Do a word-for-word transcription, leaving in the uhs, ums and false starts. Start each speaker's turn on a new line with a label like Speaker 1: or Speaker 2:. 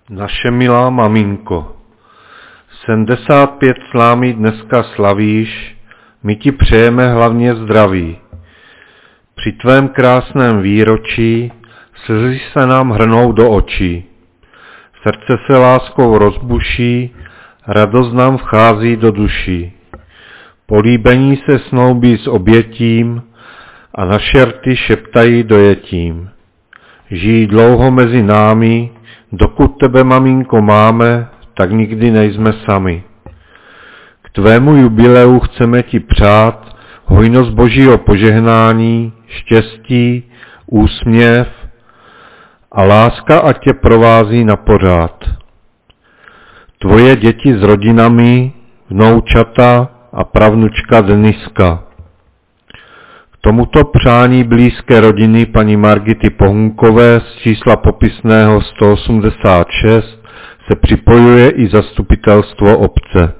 Speaker 1: Naše milá maminko, sedmdesát pět slámí dneska slavíš, my ti přejeme hlavně zdraví. Při tvém krásném výročí slzy se nám hrnou do očí. Srdce se láskou rozbuší, radost nám vchází do duší. Políbení se snoubí s obětím a naše rty šeptají dojetím. Žijí dlouho mezi námi, dokud tebe, maminko, máme, tak nikdy nejsme sami. K tvému jubileu chceme ti přát hojnost božího požehnání, štěstí, úsměv a láska ať tě provází na pořád. Tvoje děti s rodinami, vnoučata a pravnučka Deniska. K tomuto přání blízké rodiny paní Margity Pohunkové z čísla popisného sto osmdesát šest se připojuje i zastupitelstvo obce.